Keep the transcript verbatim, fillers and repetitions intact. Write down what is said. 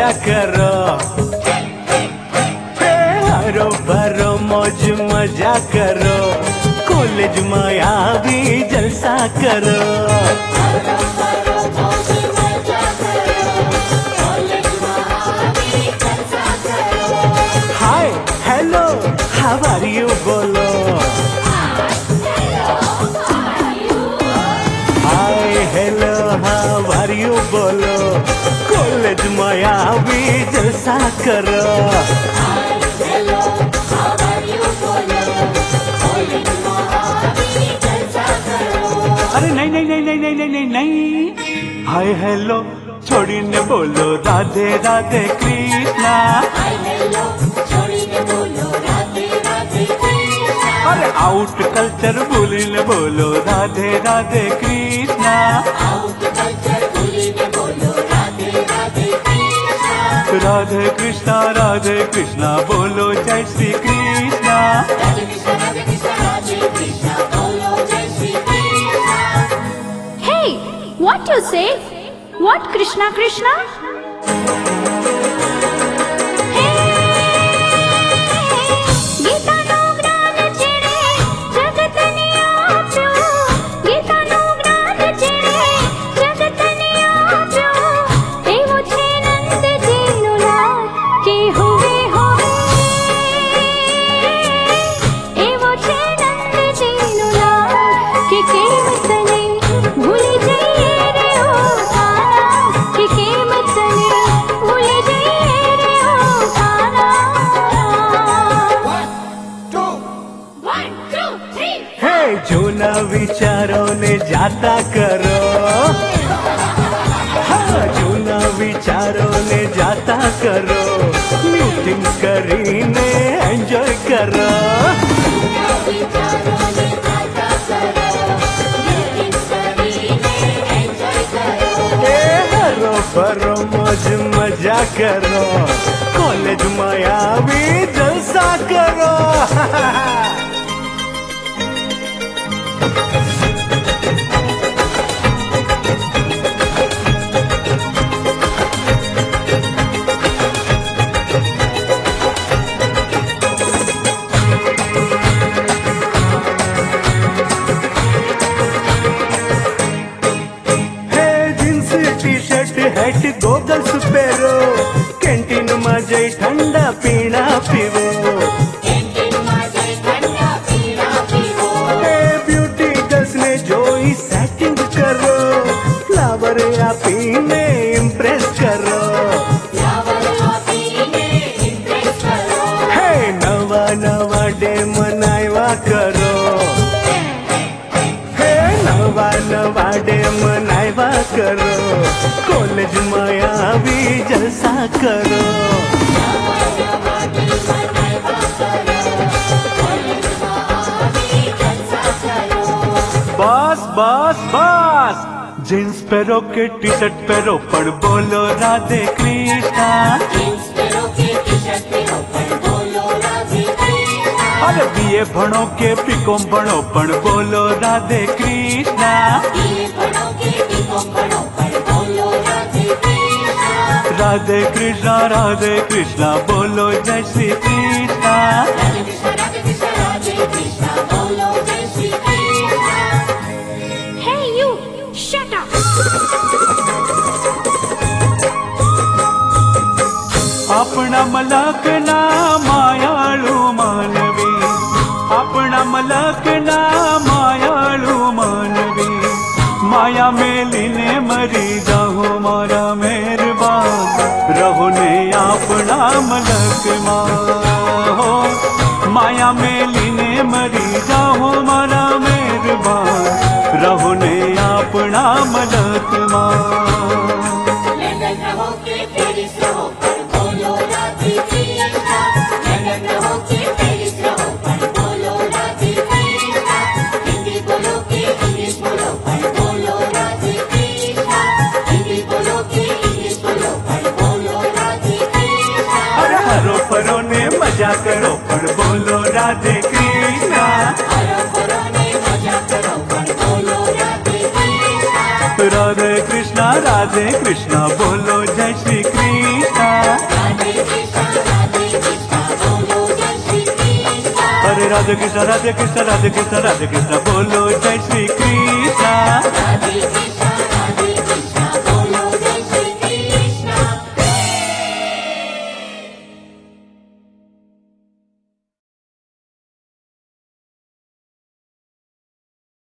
मजा करो, हरो भरो मौज मजा करो, कॉलेज माया भी जलसा करो। Hi hello how are you बोलो, hi hello how are you बोलो, कॉलेज माया भी जलसा करो। अरे नहीं नहीं नहीं नहीं नहीं नहीं नहीं, हाय हेलो छोड़ी ने बोलो राधे राधे कृष्णा। अरे आउट कल्चर भूली ने बोलो राधे राधे कृष्णा। राधे कृष्णा राधे कृष्णा बोलो जय Shri Krishna. Hey, what you say? What Krishna Krishna? जो ना विचारों ने जाता करो, हाँ जो ना विचारों ने जाता करो, मीटिंग करीने एंजॉय करो। ए हरो भरो मौज मजा करो, कॉलेज माया भी जलसा करो। हैट गोगल्स पेरो, कैंटीन में जई ठंडा पीना पीवो। ब्यूटी गर्ल्स ने जोई सेटिंग करो, फ्लावर या पीने इम्प्रेस करो। हे नवा नवा डे मनावा करो, हे नवा नवा डे मनावा करो, कॉलेज माया भी जलसा करो। बस बस बस, जींस पहरो के टी शर्ट पहरो पर बोलो राधे कृष्णा। अरे बीए भणो के पीकॉम भणो पण बोलो राधे कृष्णा। राधे कृष्णा राधे कृष्णा बोलो जय Shri Krishna. Hey you, shut up. अपना मलक ना मायाळू मानवी, अपना मलक ना मायाळू मानवी, माया मेलीने मरी जाओ मारा मेहरबान, रहो ने अपना मलक मां हो। माया मेलीने मरी जाओ मारा मेहरबान, रहो ने अपना मलक मां। मजा करो पर बोलो राधे कृष्णा। राधे कृष्णा राधे कृष्णा बोलो जय श्री कृष्णा। अरे राधे कृष्ण राधे कृष्ण राधे कृष्ण राधे कृष्ण बोलो जय श्री कृष्ण। राधे कृष्ण